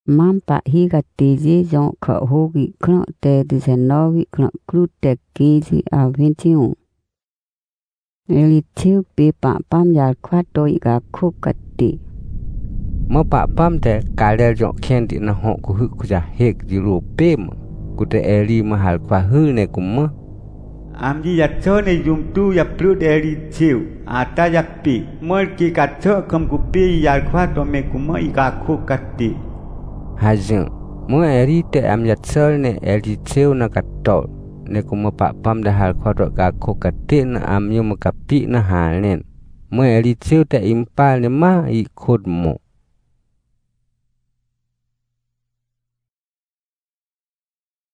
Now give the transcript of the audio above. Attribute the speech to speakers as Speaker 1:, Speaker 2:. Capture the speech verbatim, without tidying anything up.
Speaker 1: Mampa higa tizi zon ka hogi kno te dezenove kno klute quinze a vinte e um. Ele tiu pe pa pam yal kwato iga kukati.
Speaker 2: Mo pa pam te kalel jon kendi na ho ku hu ku ja hek di ro pe mo. Ku te eli mahal kwa hu ne ku mo.
Speaker 3: Amji ya chone yum tu ya plut eli tiu. Ata ya pi. Mol ki ka cho kam ku pi yal kwato me ku mo iga kukati.
Speaker 2: Hajun. Mo eli te am ya chol ne eli tiu na katol. Ne ku mo pa pam da hal kwato ga kukati na am yu mo ka pi na hal nen. Mo eli tiu te impal ne ma i kud mo.